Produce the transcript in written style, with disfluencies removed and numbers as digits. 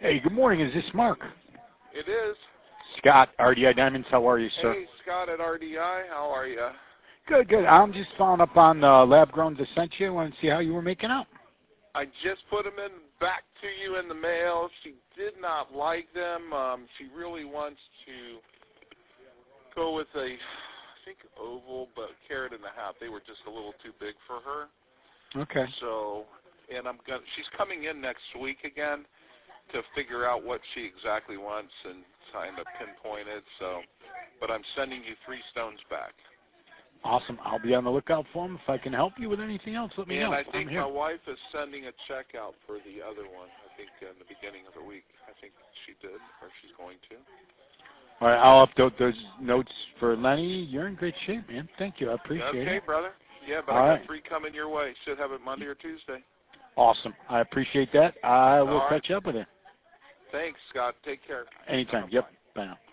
Hey, good morning. Is this Mark? It is. Scott, RDI Diamonds. How are you, sir? Hey, Scott at RDI. How are you? Good, good. I'm just following up on the lab-grown I sent you. I want to see how you were making out. I just put them back to you in the mail. She did not like them. She really wants to go with a, I think, oval, but carat and a half. They were just a little too big for her. Okay. So, and she's coming in next week again to figure out what she exactly wants and kind of pinpoint it. So, but I'm sending you 3 stones back. Awesome. I'll be on the lookout for them. If I can help you with anything else, let me know. And I think my wife is sending a check out for the other one, I think, in the beginning of the week. I think she did, or she's going to. All right, I'll update those notes for Lenny. You're in great shape, man. Thank you. I appreciate it. Okay, brother. Yeah, but All I got right. 3 coming your way. Should have it Monday or Tuesday. Awesome. I appreciate that. I will All right. catch up with you. Thanks, Scott. Take care. Anytime. Yep. Bye now.